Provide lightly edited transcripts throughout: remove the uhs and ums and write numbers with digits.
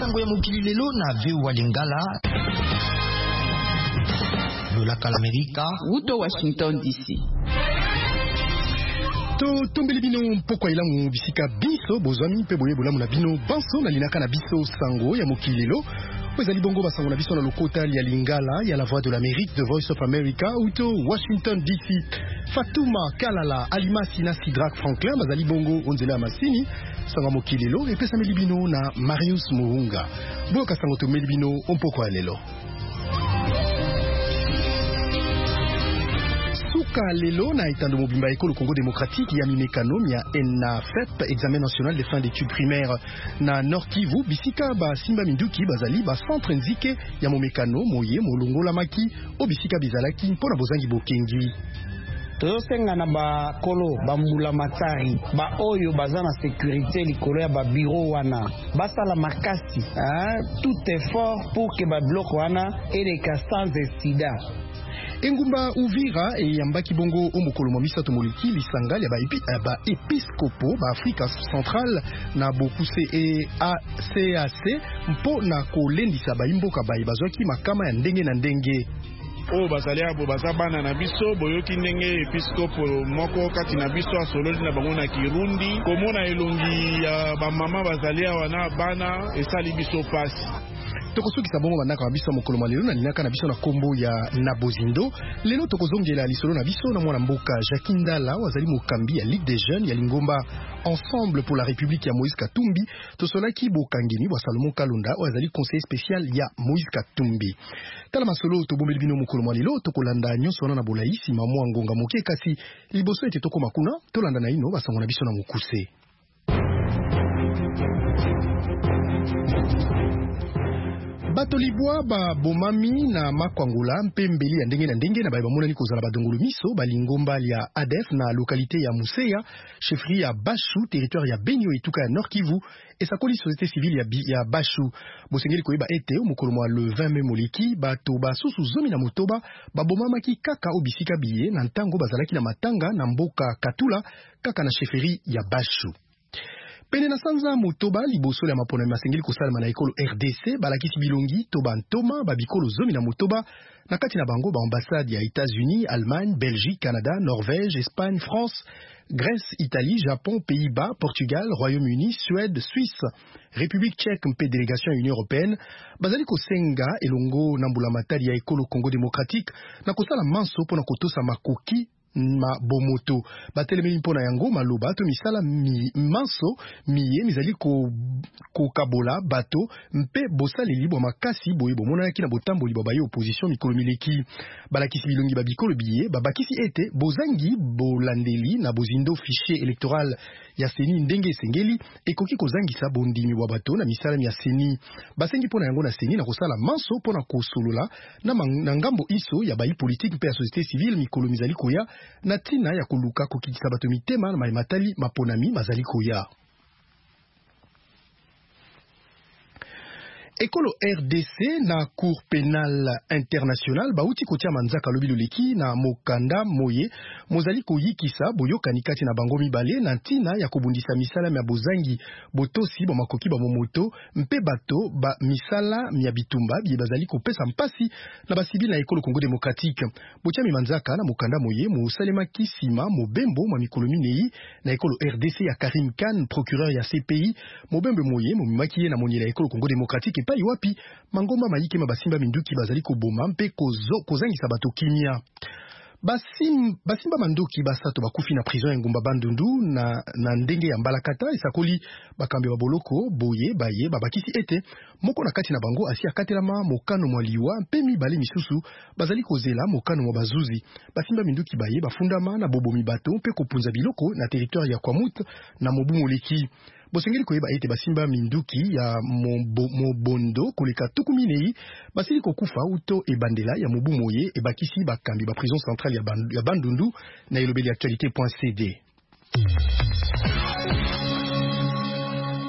sango ya mokili lelo na veu wa Lingala lolaka l'Amerika uto Washington DC. To tombeli bino mpoko ilangu bisika biso bozwami pe boye bolamu na bino banso na linaka na biso sango ya mokili lelo ezali bongo basango na biso na lokota ya Lingala ya la voix de l'Amérique, The Voice of America uto Washington DC. Fatuma Kalala Alimasi na Sidrak Franklin bazali bongo onzela masini sango mokili lelo epesa melibino na Marius Muhunga boka sango to melibino mpoko ya lelo. Suka lelo na itando mobimba ekolo Congo démocratique ya mimekano ya ENAFEP examen national de fin d'études primaires na Nord Kivu bisika ba simba minduki bazali ba centre nzike ya momekano moye molongola maki obisika bizalaki mpona bozangi bokengi. Tosenga na ba kolo ba mbula matari ba oyo baza na sécurité likolo ya ba bureau wana basala makasi tout effort pour que ba bloc wana eleka sans incident. Engumba Uvira eyambaki bongo omokolo mwa misato moleki lisanga ya ba episkopo ba Afrika Centrale na bokuse CAC mpo na kolendisa baimboka bayi bazwaki makama ya ndenge na ndenge. O bazali abo bazabana na biso boyoki ndenge episkopo moko kati na biso asololi na bango na Kirundi komona elongi ya bamama bazali awa na bana esali biso pasi. Tokosukisa bongo bandaka na biso mokolo malelo na linaka na biso na kombo ya Nabozindo lelo tokozongela lisolo na biso na mwana mboka Jacques Ndala wazali mokambi ya Ligue des Jeunes ya Lingomba Ensemble pour la République ya Moïse Katumbi tosolaki bokangini bwa Salomon Kalonda wazali conseiller spécial ya Moïse Katumbi. Tala masolo tobombeli bino mokolo malelo tokolanda nyonso wana na bolaisi mamwa ngonga moke kasi liboso ete tokoma kuna tolanda na ino basango na biso na mokuse. Batolibwa ba bomami na makwangula mpembeli ya ndenge na ndenge na bamonani kozala badongolo miso balingomba ya ADF na localité ya Museya chefferie ya Bashu territoire ya Benio etuka ya Nord Kivu esakoli société civile ya Bashu bosengeli koyeba ete mokolo mwa le 20 mai moleki bato basusu zomi na motoba babomamaki kaka obisika biye na ntango bazalaki na matanga na mboka Katula kaka na chefferie ya Bashu. Pene na sanza motoba liboso ya mapona masengeli kosalama na ekolo RDC balakisi bilongi toba ntoma babikolo zomi na motoba na kati na bango ba ambassade ya États-Unis, Allemagne, Belgique, Canada, Norvège, Espagne, France, Grèce, Italie, Japon, Pays-Bas, Portugal, Royaume-Uni, Suède, Suisse, République tchèque mpe délégation Union européenne bazali kosenga elongo na mbula matari ya ekolo Congo démocratique na kosala manso pona kotosa makoki ma bomoto batelemeli mpona yango maloba to misala manso miye mizali ko kabola bato mpe bosale libwa makasi boye bomona ki na botamboli babaye opposition mikolo mileki balakisi bilongi babikolo biye babakisi ete bozangi bolandeli na bozindo fichier électoral ya seni ndenge sengeli ekoki kozangisa bondimi wa bato na misala ya seni basengi pona yango na seni na kosala manso pona kosolola na ngambo iso ya bayi politique mpe ya société civile mikolo mizali koya na tina ya koluka kokikisa bato mitema na maimatali maponami mazali koya. Ekolo RDC na Cour pénale internationale bauti kotia manzaka lobi loleki na mokanda moye mozali koyikisa boyokani kati na bango mibale na ntina ya kobundisa misala ya bozangi botosi ba makoki ba momoto mpe bato ba misala ya bitumba bi bazali kopesa mpasi na basibili na ekolo Congo démocratique botia manzaka na mokanda moye mosalema kisima mobembo ma mikolo minei na ekolo RDC ya Karim Khan procureur ya CPI mobembe moye momimaki na monyela ekolo Congo démocratique epai wapi mangomba mayike mabasimba minduki bazali koboma mpe kozangisa bato kimia basimba manduki basato bakufi na prison ya Ngumba Bandundu na ndenge ya Mbalakata esakoli bakambi baboloko boye baye babakisi ete moko na kati na bango asi akatelama mokano mwaliwa mpe mibale misusu bazali kozela mokano mwa bazuzi basimba minduki baye bafundama na bobomi bato mpe kopunza biloko na territoire ya Kwamut na mobu moleki bosengeli koyeba ete basimba minduki ya mobondo koleka tuku minei basili kokufa uto ebandela ya mobu moye ebakisi bakambi ba prison centrale ya Bandundu na elobeli actualité.cd.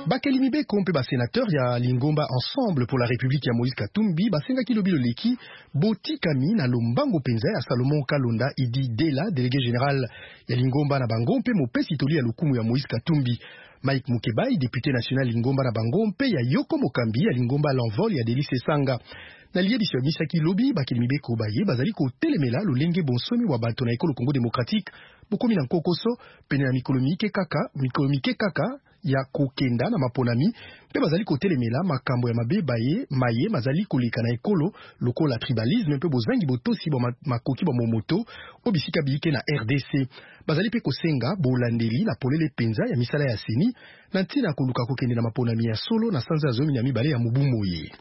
Bakelimi Beko mpe basénateur ya Lingomba Ensemble pour la République ya Moïse Katumbi basengaki lobi loleki botikami na lombango penza ya Salomon Kalonda Idi Dela délégué général ya Lingomba na bango mpe mopesi toli ya lokumu ya Moïse Katumbi. Mike Mukebai député national Lingomba na bango mpe ya Yoko Mokambi ya Lingomba l'envol ya Delice Sanga. Na liye biso misaki lobi Bakelimi Beko baye bazali ko telemela lolenge bonsomi wa bato na ekolo Congo démocratique bokomi na nkokoso pene na mikolo mike kaka ya kokenda na maponami pe bazali kotelemela makambo ya mabe maye bazali koleka na ekolo lokola tribalisme pe bozangi botosi makoki ba momoto obisika biike na RDC bazali pe kosenga bolandeli na polele penza ya misala ya seni na ntina koluka kokende na maponami ya solo na sanza ya zomi na mibale ya mobumoye.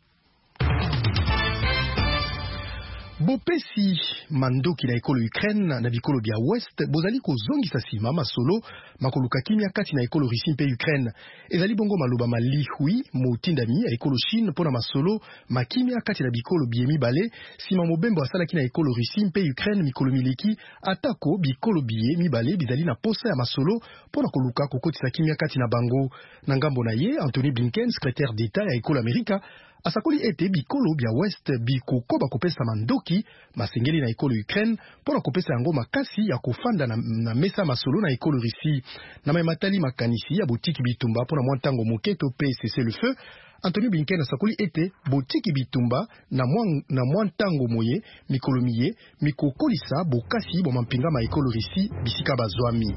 Bopesi mandoki na ekolo Ukraine na bikolo bya West bozali kozongisa sima masolo makoluka kimia kati na ekolo Russie mpe Ukraine ezali bongo maloba malihui motindami ya ekolo Chine pona masolo makimia kati na bikolo biemi bale sima mobembo asalaki na ekolo Russie mpe Ukraine mikolo mileki atako bikolo biemi bale bizali na posa ya masolo pona koluka kokotisa kimia kati na bango na ngambo na ye Anthony Blinken secrétaire d'État ya ekolo Amerika asakoli ete bikolo bya West bikoko bakopesa mandoki masengeli na ekolo Ukraine pona kopesa yango makasi ya kofanda na mesa masolo na ekolo Russie na matali makanisi ya botiki bitumba pona mwa ntango moketo pe cesser le feu. Anthony Blinken asakoli ete botiki bitumba na mwa ntango moye mikolo miye mikokolisa bokasi boma mpinga ma ekolo Russie bisika bazwami.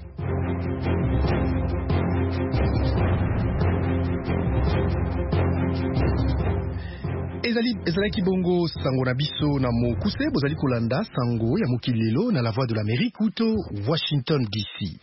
Ezalaki bongo sango na biso na mokuse bozali kolanda sango ya mokili lelo na la voix de l'Amérique uto Washington DC.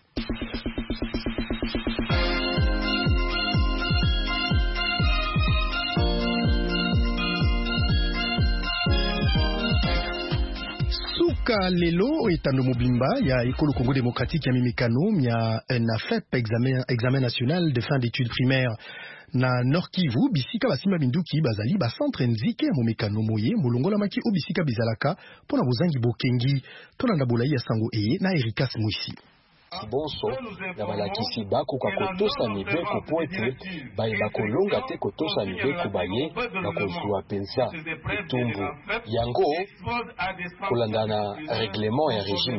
Suka lelo etando mobimba ya ekolo Congo démocratique ya mimekano ya NAFEP examen national de fin d'études primaires na Nord Kivu bisika basima binduki bazali ba centre nzike ya momekano moye molongola maki obisika bizalaka pona bozangi bokengi tolanda bolai ya sango eye na Erikas Mwisi. Bonso na balakisi bako kwa kotosa mibeko po ete baye bakolonga te kotosa mibeko baye bakozwa penza etumbu yango kolanda na règlement ya régime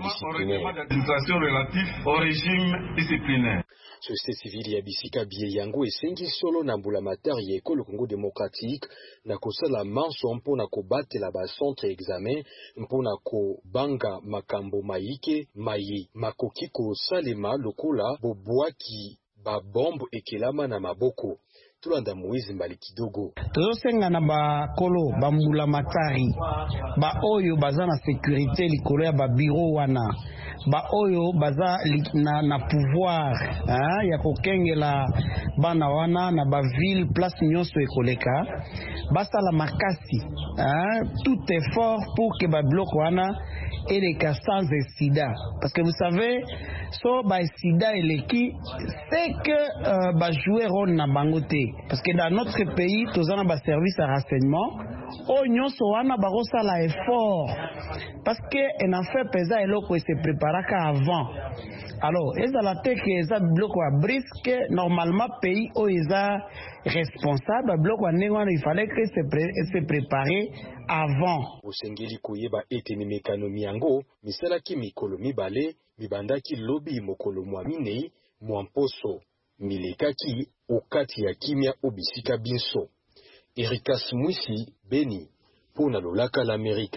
disciplinaire. Société civile ya bisika biye yango esengi solo na mbula matari ya ekolo Congo démocratique na kosala manso mpona kobatela ba centre examen mpona kobanga makambo maike mayi makoki kosalema lokola bobwaki ba bombe ekelama na maboko. Tulanda Moïse Mbali kidogo. Tozosenga na bakolo bambula matari ba oyo baza na sécurité likolo ya ba bureau wana ba oyo baza na pouvoir ya kokengela bana wana na ba ville place nyonso ekoleka basala makasi tout effort pour que ba bloc wana eleka sans incident parce que vous savez so ba incident eleki c'est que ba jouer rôle na bangote parce que dans notre pays tozana ba service à renseignement o nyonso wana bakosala effort parce que en fait pesa eloko se préparaka avant alors ezala te que eza bloc wa brisque normalement pays o eza responsable bloc wa nengo il fallait que se préparer avant. Osengeli koyeba ete mimekano miango misalaki mikolo mibale mibandaki lobi mokolo mwa minei mwamposo milekaki okati ya kimia obisika binso. Erikas Mwisi Beni pona lolaka l'Amérique.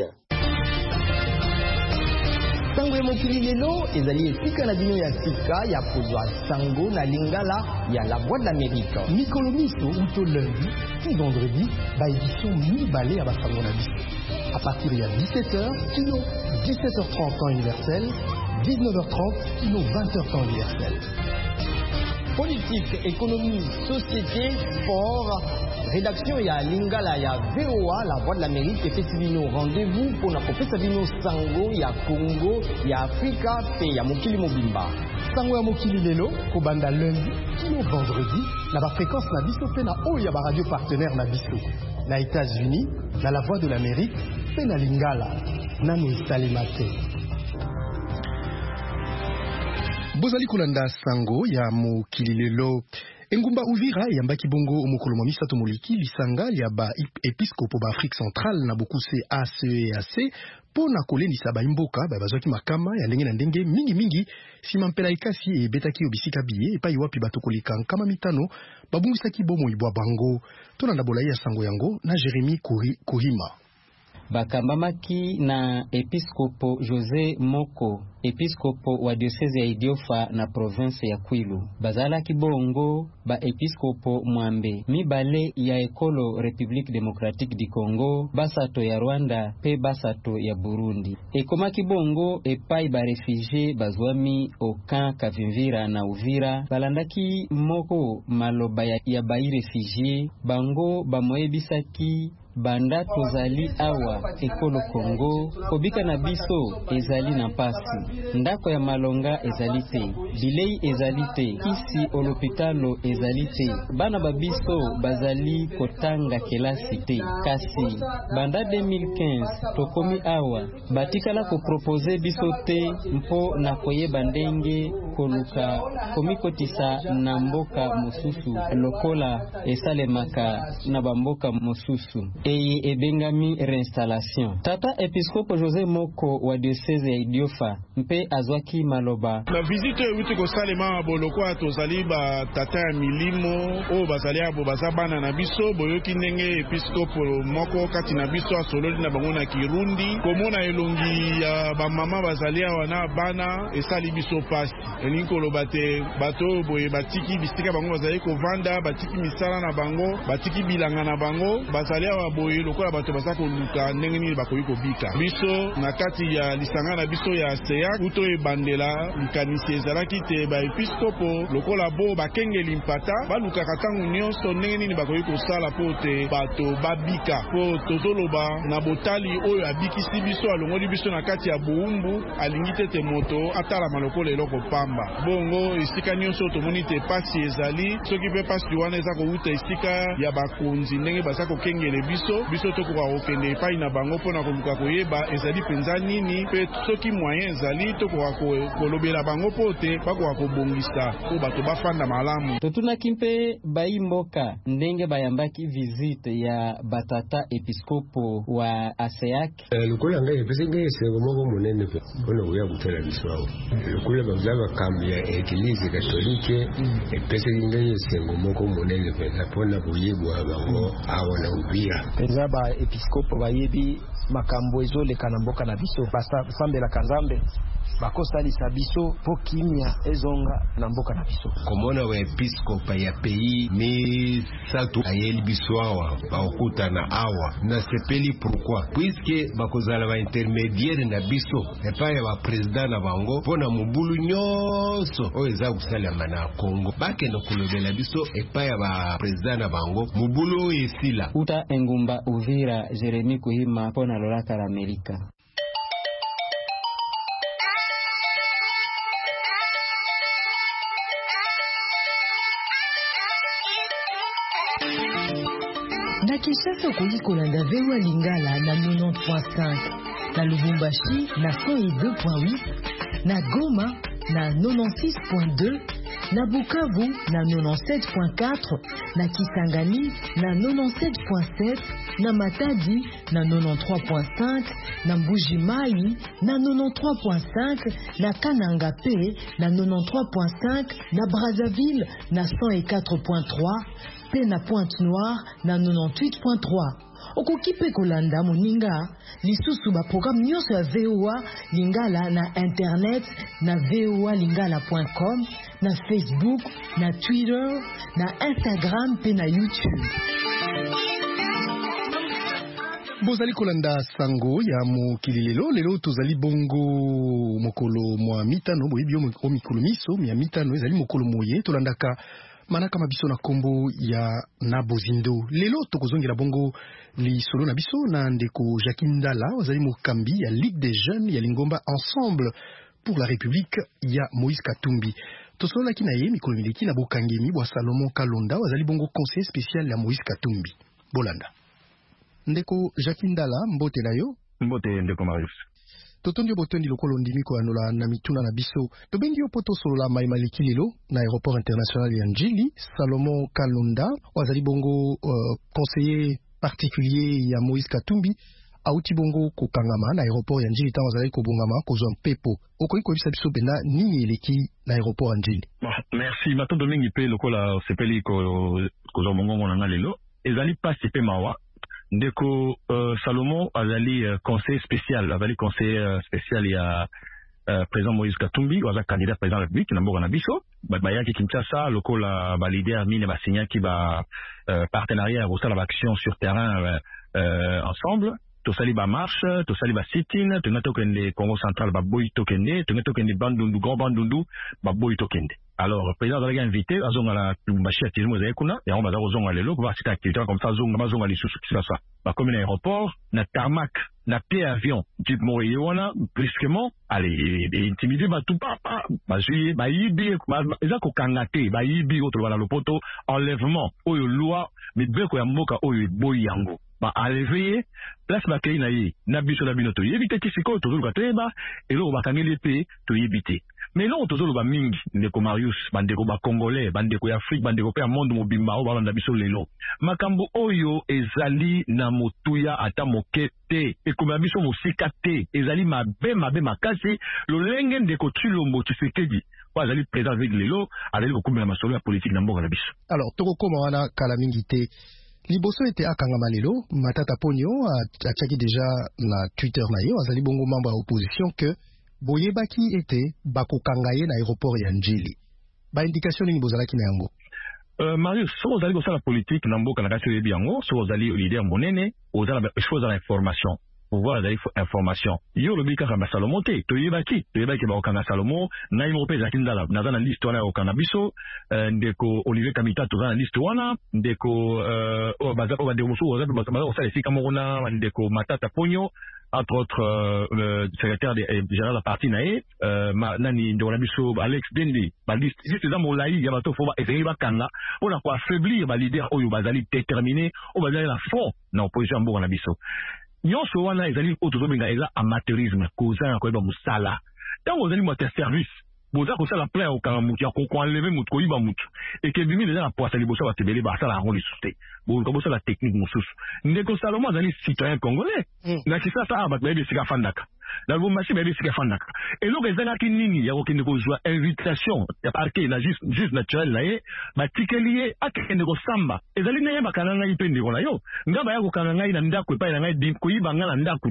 Sango ya mokili lelo ezali esika na dino ya sika ya kozwa sango na lingala ya la voix de l'Amérique. Mikolo miso uto lundi puis vendredi ba édition mibale ya basango na biso. À partir de 17h kino 17h30 temps universel, 19h30 kino 20h temps universel. Politique, économie, société, sport, rédaction ya lingala ya VOA, la voix de l'Amérique, effectivement rendez-vous pour la professeur sango ya Congo, ya Afrika, et ya Mokili Mobimba. Sango ya Mokili lelo, kobanda lundi, kino vendredi, na ba fréquence na biso pe na o ya ba radio partenaire na biso. Na États-Unis, na la voix de l'Amérique, pe na lingala, nano isalemate. Bozali kolanda sango ya mokili lelo Engumba Uvira yambaki bongo omokolo mwa misato moleki lisanga ya ba episkopo ba Afrique centrale na bokuse ACEAC pona kolendisa ba imboka ba bazwaki makama ya ndenge na ndenge mingi sima mpela ikasi ebetaki obisika biye epai wapi bato koleka nkama mitano babungisaki bomoi bwa bango. Tolanda bolai ya sango yango na Jeremy Kohima. Bakambamaki na episkopo José Moko, episkopo wa diocese ya Idiofa na province ya Kwilu. Bazala kibongo ba episkopo Mwambe, mibale ya ekolo République démocratique du Congo, basato ya Rwanda, pe basato ya Burundi. Ekoma kibongo epai ba réfugié bazwami okan Kavimvira na Uvira, balandaki moko maloba ya ba réfugié, bango ba moyebisaki banda tozali awa ekolo Kongo kobika na biso ezali na pasi, ndako ya malonga ezali te, bilei ezali te, kisi olopitalo ezali te, bana babiso bazali kotanga kelasi te. Kasi banda 2015 tokomi awa batikala ko propose biso te mpo na koyeba ndenge koluka komikotisa na mboka mosusu lokola esalemaka na bamboka mosusu. Eye ebengami reinstallation. Tata episkopo José Moko wa diocese ya Idiofa mpe azwaki maloba. Na visite uti ko salema boloko tozali ba tata ya milimo o bazali abo bazabana na biso boyoki ndenge episkopo moko kati na biso asololi na bango na Kirundi komona elongi ya ba mama bazali wana bana esali biso pasi. Elingi koloba te bato boye batiki bisika bango bazali kovanda, batiki misala na bango, batiki bilanga na bango, bazali boye lokola bato basako luka ndenge nini bakoyi kobika. Biso na kati ya lisanga na biso ya SEAC uto ebandela likanisi ezalaki te ba episkopo lokola bo bakengeli mpata balukaka tangu nyonso ndenge nini bakoyi kosala po te bato babika. Po tozoloba na botali oyo abikisi biso alongoli biso na kati ya buumbu alingi te moto atala malokolo eloko pamba. Bongo esika nyonso tomoni te pasi ezali soki pe pasi wana eza kouta esika ya bakonzi ndenge basako kengele biso tokoka kokende epai na bango mpona koluka koyeba ezali penza nini pe soki moyen ezali tokoka kolobela bango po te bakoka kobongisa po bato bafanda malamu. Totunaki mpe baimboka ndenge bayambaki visite ya batata episkopo wa ASEAC. Lokola ngai epesi ngai esengo moko monene pe mpona koya kotala biso awa. Lokola baza bakambi ya eglise katolike epesi ngai esengo moko monene pe mpona koyebwa bango awa na Uvira. Eza ba episkopo bayebi makambo ezoleka na mboka na biso basambela kanzambe bakosalisa biso po kimia ezonga na mboka na biso. Komona wa episkopa ya pays misato ayeli biso awa baokutana awa na sepeli pourquoi puisque bakozala ba intermédiaire na biso epai ya ba président na bango pona mobulu nyonso oyo eza kosalema na Congo bakende kolobela biso epai ya ba président na bango mobulu esila. Uta Engumba Uvira, Jeremy Kohima pona lolaka la Amerika. Na Kinshasa okoki kolanda VOA Lingala na 90.5, na Lubumbashi na 102.8, na Goma na 96.2, na Bukavu na 97.4, na Kisangani na 97.7, na Matadi na 93.5, na Mbuji-Mayi na 93.5, na Kananga P na 93.5, na Brazzaville na 104.3, pe na Pointe-Noire na 98.3. Okoki pe kolanda moninga lisusu ba programme nyonso ya VOA Lingala na internet na voalingala.com, na Facebook, na Twitter, na Instagram pe na YouTube. Bozali kolanda sango ya mokili lelo tozali bongo mokolo mwa mitano boyebi o mikolo miso ya mitano ezali mokolo moye tolandaka manaka mabiso na kombo ya na bozindo. Lelo tokozongela bongo li solo na biso na ndeko Jacques Ndala wazali mokambi ya Ligue des Jeunes ya Lingomba Ensemble pour la République ya Moïse Katumbi. Tosolola ki na ye mikolo mileki na bokangemi bwa Salomon Kalonda wazali bongo conseiller spécial ya Moïse Katumbi. Bolanda. Ndeko Jacques Ndala, mbote na yo? Mbote ndeko Marius. totondi botondi lokolo ndimi ko anola na mituna na biso tobengi poto solola mai maliki lelo na aéroport international ya Njili. Salomon Kalonda wazali bongo conseiller particulier ya Moïse Katumbi auti bongo ko kangama na aéroport ya Njili tango wazali ko bongama ko zon pepo okoki ko bisa biso pena nini eleki na aéroport ya Njili. Merci mato domingi pe lokola sepeli ko zon mongongo na lelo ezali pasi pe mawa ndeko Salomon azali conseiller spécial il y a président Moïse Katumbi waza candidat président de la République na mboka na biso bayaki Kinshasa lokola ba leader mine ba signa ki ba partenariat ya kosala ba action sur terrain ensemble tosali ba marche tosali ba sit-in tunga tokende Congo central ba boy tokende tunga tokende Bandundu Grand Bandundu ba boy tokende. Alors président a invité azonga la machine activité mo kuna et on va azonga lelo pour voir cette activité comme ça azonga mazonga li susu ça ba comme aéroport na tarmac na pied avion type moyona brusquement allez intimider ba tout papa ba juillet ba yibi eza ko kangate ba yibi autre wala lopoto enlèvement oyo loi mais beko ya mboka oyo boy yango ba enlever place ba kei na yi na biso la binoto yebite kisiko to zuluka teba elo ba kangeli pe to yebite. Mais non, tous les mingi, ndeko Marius, bandeko ba Congolais, bandeko ya Afrique, bandeko pe monde mobimba, o balanda biso lelo. Makambo oyo ezali na motuya ata mokete, ekoma biso mosika te, ezali mabe makasi, lolenge ndeko Tshilombo Tshisekedi, kwa ezali président avec lelo, azali kokumela masolo ya politique na mboka na biso. Alors, toko koma wana kala mingi te. Liboso ete akangama lelo, Matata Ponyo atiaki déjà na Twitter na ye, azali bongo membre ya opposition que boyebaki ete bakokangaye na aéroport ya Njili. Ba indication nini bozalaki na yango? Marius, so ozali kosala politique na mboka na kasi yebi yango, so ozali leader monene, ozala chose à l'information. Pouvoir d'aller information. Yo lobi kaka ba Salomon te, toyebaki ba okanga Salomon, na imo pe zakini dala, na zana liste wana okanga biso, ndeko Olivier Kamita to zana liste wana, ndeko bazako ba demoso ozali bazako osala esika mona ndeko Matata Ponyo, entre autres secrétaire général de la partie nae nani ndo na biso Alex Dende ba liste za molai ya bato fo ba essayer ba kanga ona ko affaiblir ba leader oyo bazali déterminé o bazali la fond na opposition mboka na biso nyonso wana ezali otozobenga eza amateurisme koza ko ba musala tango ozali mo service boza kosala plein okanga mutu ya koenlever mutu koyiba mutu ekebimi déjà na poisa liboso batebele basala yango lisusu bongo bosala technique mosusu ndeko Salomon azali citoyen congolais na kisasa bato bayebi esika afandaka na lubumbashi bayebi esika afandaka eloko ezalaki nini ya kokende kozwa invitation ya parke na juste naturel na ye batikeli ye akende kosamba ezali na ye bakanga ngai mpe ndeko na yo nga baya kokanga ngai na ndako epai na ngai koyiba nga na ndako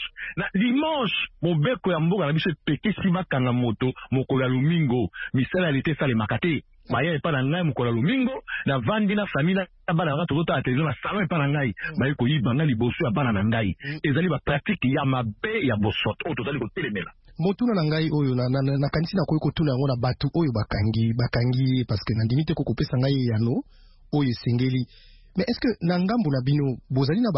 dimanche mobeko ya mboka na biso epekisi bakanga moto mokolo ya lumingo misala alite esalemaka te baye epa na ngai mokolo ya lumingo na vandi na famille na bana nga tozotala televizion na salon epa na ngai baye koyiba nga liboso ya bana na ngai ezali bapratike ya mabe ya bosoto oyo tozali kotelemela motuna na ngai oyo na kanisi na koyi kotuna yango na batu oyo bakangi parce que nandimi te kokopesa ngai yano oyo esengeli. Mais est-ce que na ngambu na bino bozali na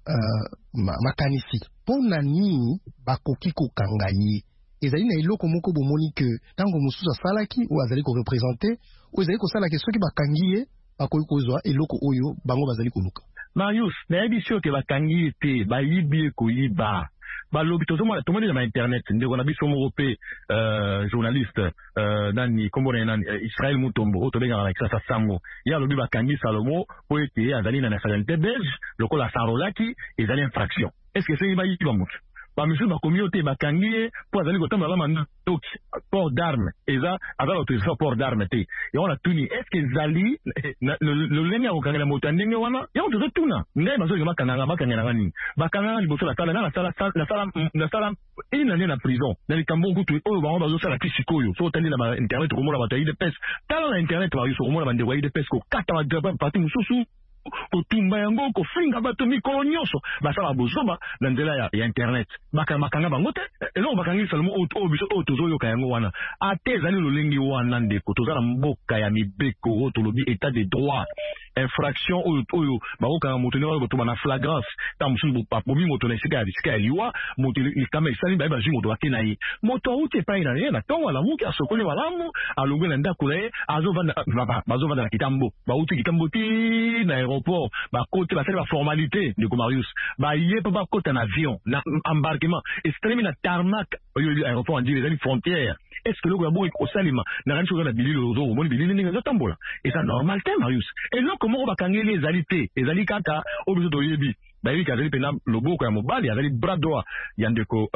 makanisi pona nini bakoki kokanga ye ezali na iloko moko bomoni ke tango mosusu asalaki oyo azali korepresente oyo ezali kosalaki soki bakangi ye bakoki kozwa eloko oyo bango bazali koluka? Marius, nayebi sio ke bakangi ye te bayibi koyiba balobi tomoni na internet ndeko na biso moko pe journaliste nani kombo na nani Israël Mutombo oyo tobengaka na Kisasa Sango ye alobi bakangi Salomon po ete azali na nationalité belge lokola asarolaki ezali infraction. Est-ce que c'est bayiba mutu bamisusu bakomi yo te bakangi ye po azali kotambola mandoki port d'arme eza azala autorisation port d'arme te yango na tuni est-ce ezali lolenge ya kokangela moto ya ndenge wana yango tozotuna ngai bazoyoka bakangela nini bakangela liboso nasala ina nde na prison na likambo kutu oyo bango bazosala ti sikoyo so otandi na bainternet okomona bato ya idps tala na internet bayoso okomona bandeko ya idps kokata badrapa mosusu kotumba yango kofinga bato mikolo nyonso basala bozoba na nzela ya internet makanga bango te eloko bakangi Salomon oyo biso oyo tozoyoka yango wana ate ezali lolenge wana ndeko tozala mboka ya mibeko oyo tolobi état de droit infraction oyo bakokanga moto ndenge kotoba na flagrance ta mosusu bapomi moto na esika ya liwa moto likama esali baye bazwi moto bake na ye moto auti epai na ye na ntongo alamuki asokoli malamu alongwe na ndako na ye bazovanda na kitambo bauti kitambo ti na aéroport ba côté ba faire la formalité de Marius ba yé pas côté en avion na embarquement et c'est na tarmac aéroport on dit les frontières est-ce que le gabo est au salima na rancho na bilili lozo mo bilili ninga tambola et ça normal te Marius et là comment ba kangeli les alités les alikata obiso to yebi ba yebi ka zali pena loboko ya mobali azali bras droit yandeko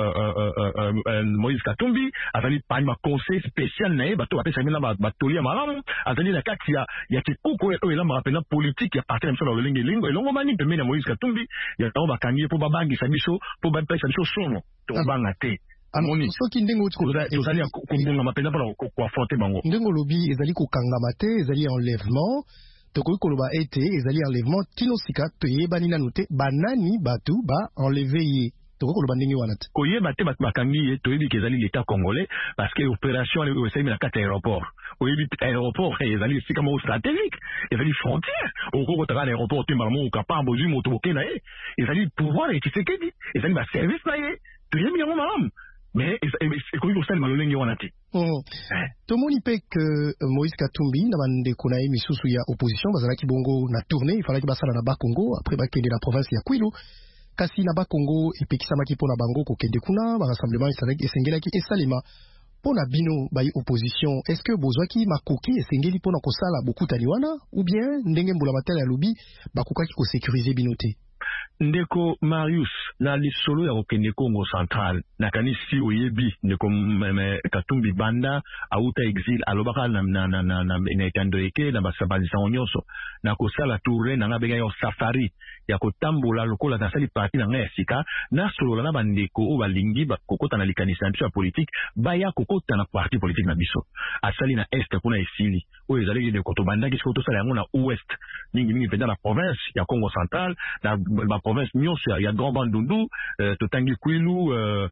Moïse Katumbi azali pa conseil spécial na bato ba pesa mina ba tolia malamu azali na kati ya kikuko o ela mapena politique ya parti na mso na lolenge lingo elongo mani pembe na Moïse Katumbi ya tawo bakangi po babangisa biso po ba pesa biso sono to banga te amoni soki ndengo tozali kumbunga mapena pona ko affronter bango ndengo lobi ezali ko kangama te ezali enlèvement tokoki koloba ete ezali enlèvement tinosika toyebani nanu te banani batu ba enlever ye tokoki koloba ndenge wana te koyeba te bato bakangi ye toyebi ke ezali l'état congolais parce que opération esalemi na kati ya aéroport oyebi aéroport ezali esika moko stratégique ezali frontière okokotaka na aéroport otembala mo okapamba ozwi moto boke na ye ezali pouvoir ya Tshisekedi ezali baservice na ye toyebi yango malamu mais ekoki kosalema lolenge wana te tomoni mpe ke Moïse Katumbi na bandeko na ye misusu ya opposition bazalaki bongo na tournée ifalaki basala na Bakongo après bakende na province ya Kwilu kasi na Bakongo epekisamaki mpona bango kokende kuna barassemblement esengelaki esalema mpona bino bayi opposition est-ce que bozwaki makoki esengeli mpona kosala bokutani wana ou bien ndenge mbula matala ya lobi bakokaki kosécuriser bino te ndeko Marius na lisolo ya kokende Congo central nakanisi oyebi ndeko Katumbi banda auta exil alobaka na etando eke na basabazisa nyonso na kosala tourne na ngabenga yo safari ya kotambola lokola nasali parti na nga ya sika na solo na bandeko o balingi kokota na likanisa ya politique baya kokota na parti politique na biso asali na est kuna esili o ezali ndeko to bandaki siko to sala yango na ouest mingi penda na province ya Congo central na ba province nyonso ya Grand Bandundu totangi Kwilu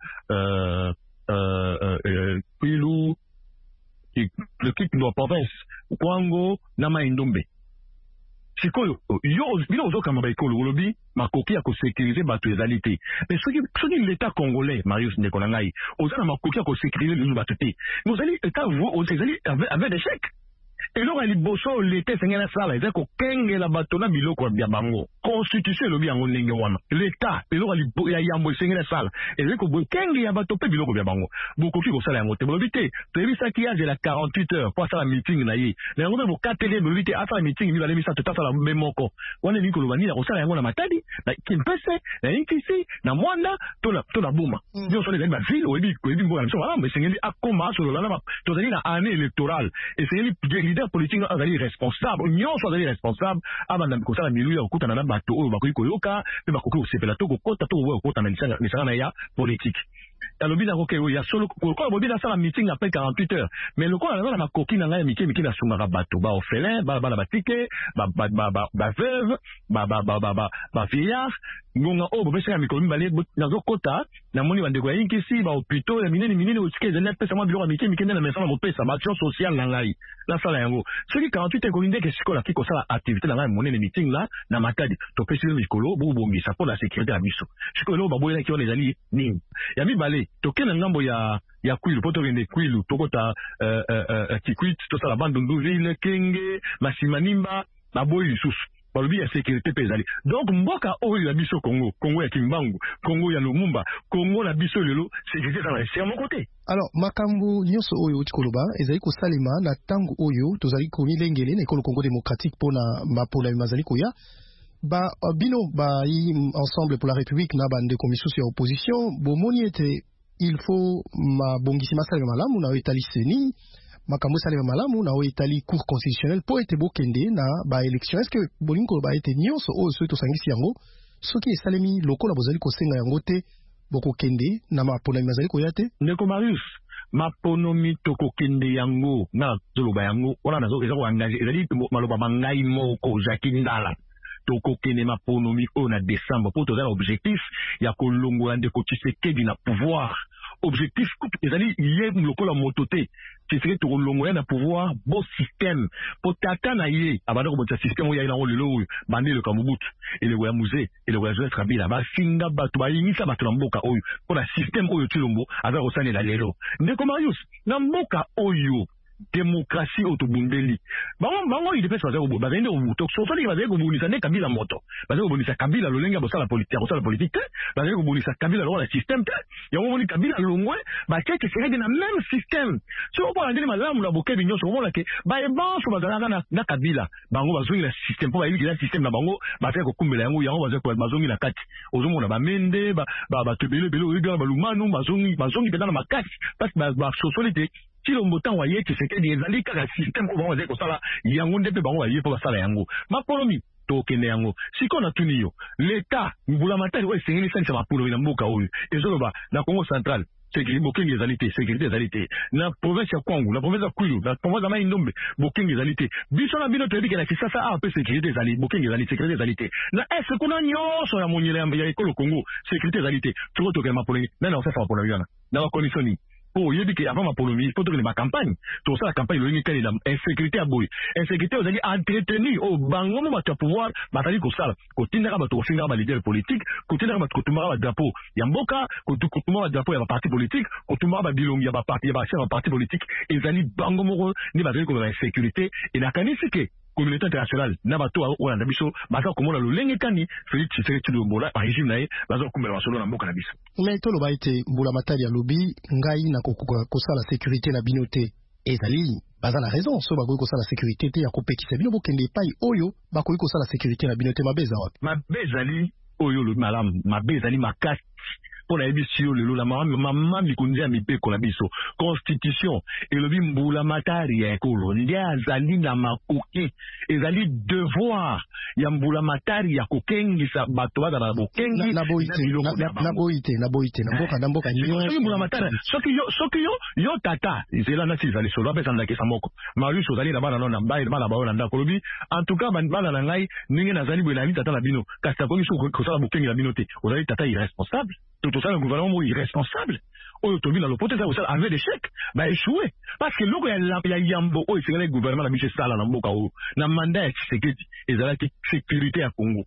Kwilu le kick de la province Kwango na Maindombe sikoyo yo bino ozokamba baikolo olobi makoki ya kosécuriser bato ezali te mais soki l'état congolais Marius ndeko na ngai ozana makoki ya kosécuriser bino bato te ozali état ezali avec d'échec eloko ya liboso leta esengeli asala eza kokengela bato na biloko ya bango constitution elobi yango ndenge wana leta eloko ya yambo esengeli asala ezali kokengela bato mpe biloko bya bango bokoki kosala yango te bolobi te toyebisaki azela 48 heures po asala meeting na ye na yango mpe bokateli bolobi te asala meeting mibale misato tasala mbe moko wana elingi koloba nini akosala yango na Matadi na Kimpese na Inkisi na Mwanda to na Boma nyonso ezali bavile oyebi mboka na biso malamu esengeli akoma asolola tozali na année électorale esengeli leader politique azali responsable nyonso azali responsable abanda kosala milu ya kokutana na bato oyo bakoki koyoka mpe bakoki kosepela to kokota to kokota na lisanga na ya politique alobi na koke oyo ya solo kokola bobi na sala meeting après 48 heures mais lokola na makoki na ngai mike na sungaka bato ba orphelin ba batike ba veuve ba vieillard ngonga oyo bopesa ya mikolo mibale nazokota namoni bandeko ya Inkisi ba hôpitaux ya minene otike ezali apesa mwa biloko ya mike nde na mesana bopesa ba action sociale na ngai nasala yango soki 48 ekoki ndeke sikola ki kosala activité na ngai monene meeting na Matadi topesi mikolo bobongisa mpo na sécurité ya biso sikoyo eloko baboyelaki wana ezali nini ya mibale tokende ngambo ya Kwilu po tokende Kwilu tokota Kikwit tosala Bandundu ville Kenge Masimanimba baboyi lisusu balobi ya sécurité pe ezali donc mboka oyo ya biso Congo ya Kimbangu Congo ya Lumumba Congo na biso lelo sécurité ça va ser mon côté alors makambo nyonso oyo tikoloba ezali kosalema na tango oyo tozali komilengele na ekolo Congo démocratique pona mapola mazali koya bino ensemble pour la République na bande commission ya opposition bomoni ete il faut mabongisi masalema malamu na etali seni makambo salema malamu na etali cour constitutionnelle po ete bokende na ba élection est-ce que bolingo ba ete nyonso oyo so tosangisi yango soki esalemi lokola bozali kosenga yango te bokokende na maponami mazali koya te ndeko Marius maponomi tokokende yango na zoloba yango wana nazo eza ko engagé ezali maloba bangai moko Jacques Ndala tokokende maponomi o na décembre po tozala objectif ya kolongola ndeko Tshisekedi na pouvoir objectif ezali ye lokola motote Tshisekedi tokolongola na pouvoir bo système po tata na ye abanda ko botsa système oyo na lelo oyo bandi le Kamubutu ele ya musée ele ya Joseph Kabila ba singa bato ba yingisa bato na mboka oyo po na système oyo Tshilombo aza ko sanela lelo ndeko Marius na mboka oyo démocratie autobundeli bango il dépêche baza ko bazende ko buto so fali baza ko bunisa ne Kabila moto baza ko bunisa Kabila lolenga bosala politique baza ko bunisa Kabila lo la système ya mo ni Kabila longwe ba keke c'est na même système so ko andeli malamu la bokebi nyoso ko ke ba e banso bazala na Kabila bango bazongi la système po ba yi la système na bango ba fait ko kumbela yango baza ko bazongi na kati ozomona ba mende ba tebele belo oyiga ba lumanu bazongi pena na makati parce que ba socialité si le montant voyait que c'est que des alliés car le système comment on va dire que ça là yango ndepe bango voyait pour ça là yango makolomi tokene yango sikoyo na tuni yo l'état mbula matari oyo esengeli esalisa mapolomi na mboka oyo ezoloba na Congo central sécurité bokenge ezali te na province ya Kwangu na province ya Kwilu na province ya Mai-Ndombe bokenge ezali te biso na bino toyebi ke na Kisasa awa mpe sécurité ezali bokenge ezali te na est kuna nyonso ya monyele ya ekolo Congo sécurité ezali te toko tokene mapolomi nani akosafa mapolomi wana na bacondition nini po yebi ke avant mapolomi po tokene campagne tosala campagne lolingi kali la insécurité aboyi insécurité ozali entretenu o bango mo bato ya pouvoir batali kosala kotindaka bato kofingaka ba leader politique kotindaka bato kotumaka ba drapeau ya mboka kotumaka ba drapeau ya ba parti politique kotumaka ba bilongi ya ba parti politique ezali bango moko ni bazali ko ba insécurité et na kanisi ke communauté internationale na bato oyo na biso baza komona lolenge kani Félix Tshisekedi Tshilombo par régime na ye baza komela basolo na mboka na biso mais toloba ete mbula matari ya lobi ngai na kosala sécurité na bino te ezali baza na raison so bakoki kosala sécurité te ya kopekisa bino bokende epai oyo bakoki kosala sécurité na bino te mabe eza wapi mabe ezali oyo lobi malamu mabe ezali makasi pour la émission le la maman mikunzi ya mipeko na biso constitution elobi mbula matari ya ekolo ndia azali na makoki ezali devoir ya mbula matari ya kokengisa bato baza na bokengi na boite na mboka nyonso mbula matari soki yo tata ezela na sizali solo apesa ndake sa moko Marius ozali na bana na mbaye bana bayo na ndako lobi en tout cas bana na ngai ninge nazali bwela tata na bino kasi akoki so kosala bokengi na bino te ozali tata irresponsable tout ça le gouvernement irresponsable oyo tobi na lopoto ça avec d'échec ba échoué parce que loko ya yambo oyo c'est le gouvernement na biche sala na mboka oyo na mandat ya Tshisekedi ezalaki sécurité ya Congo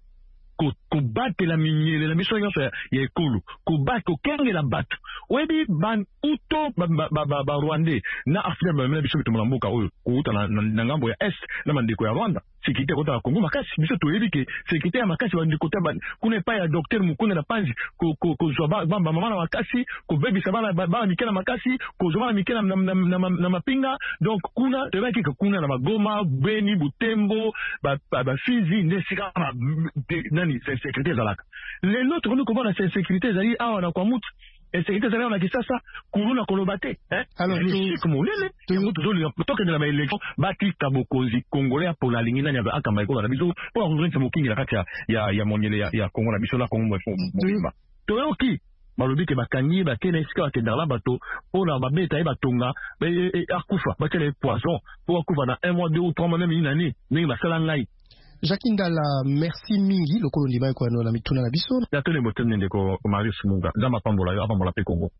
kobattre la minyele la biso nyonso ya ekolo kobattre kokenge la bato oyebi ban uto ba Rwandais na Afrika na biso bitumala mboka oyo kouta na ngambo ya est na mandeko ya Rwanda sécurité kota na Congo makasi biso toyebi ke sécurité ya makasi bandeko ta kuna pa ya docteur Mukunda na Panzi ko zwa ba mama na makasi ko bebisa ba mikela makasi ko zwa mikela na mapinga donc kuna tebaki ke kuna na Magoma Beni Butembo ba Fizi nesika nani sécurité zalaka les autres nous comment la sécurité zali awa na kwa mutu sécurité zali na Kisasa kuluna kolobate alors comme lele tozoli toke de la élection batika bokonzi congolais pour la ligne nani akamba ikola na biso pour rejoindre mokingi la kati ya monyele ya Congo na biso la Congo mobimba toyoki balobi ke bakangi bakene esika bakenda la bato mpona babeta ye batonga akufa bakele poison po akufa na 1 mois 2 ou 3 mois même inani ndenge basala ngai Jacques Ndala, merci mingi lokolo ndima ko na mituna na biso. Ya tole motene ndeko Marius Munga. Zama pambola pe Congo.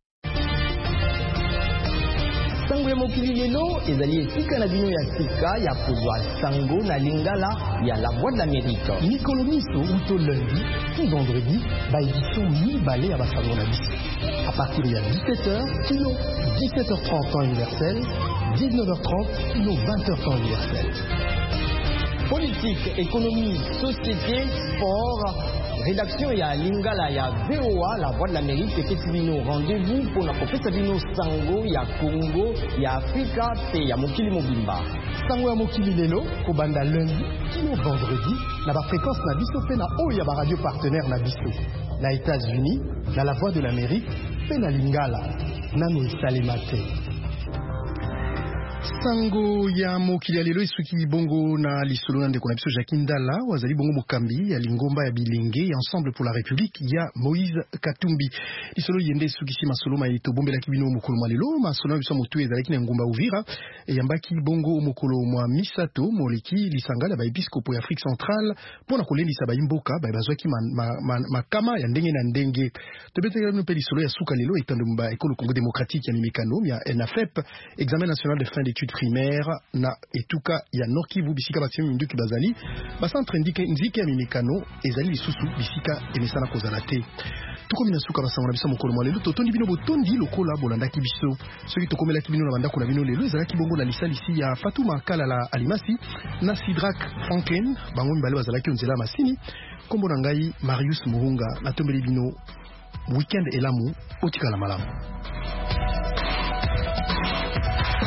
Sango ya mokili lelo ezali esika na bino ya sika ya kozwa sango na lingala ya la Voix de l'Amérique. Mikolo miso uto lundi, puis vendredi, ba édition mibale ya basango na biso. À partir de 17h, kino 17h30 temps universel, 19h30 kino 20h temps universel. Politique, économie, société, sport, rédaction ya lingala ya VOA, la Voix de l'Amérique, et bino rendez-vous pour la kopesa bino sango ya Congo, ya Afrika, pe ya mokili mobimba. Sango ya mokili lelo, kobanda lundi, kino vendredi, na ba fréquence na biso pe na oyo ya ba radio partenaire na biso. Na États-Unis, na la Voix de l'Amérique, pe na lingala, nano esalemate. Sango ya mokili ya lelo isuki bongo na lisolo ndeko na biso Jacques Ndala wazali bongo mokambi ya lingomba ya bilenge ensemble pour la République ya Moïse Katumbi lisolo yende suki si masolo maito bombela kibino mokolo malelo masolo biso motu ezalaki na ngomba Uvira yambaki bongo mokolo mwa misato moleki lisangala ba episkopo ya Afrique centrale pona kolendisa ba imboka ba bazwaki makama ya ndenge na ndenge tobetela no pe lisolo ya suka lelo etando mba ekolo Congo démocratique ya mimekano ya NAFEP examen national de fin d'études primaires na etuka ya Nord Kivu bisika batimi minduki bazali ba centre nzike ya mimekano ezali lisusu bisika emesana kozala te tukomi na suka basango na biso mokolo mwa lelo totondi bino botondi lokola bolandaki biso soki tokomelaki bino na bandako na bino lelo ezalaki bongo na lisalisi ya Fatuma Kalala Alimasi na Sidrak Franklin bango mibale bazalaki onzela masini kombo na ngai Marius Muhunga natombeli bino weekend elamu otikala malamu.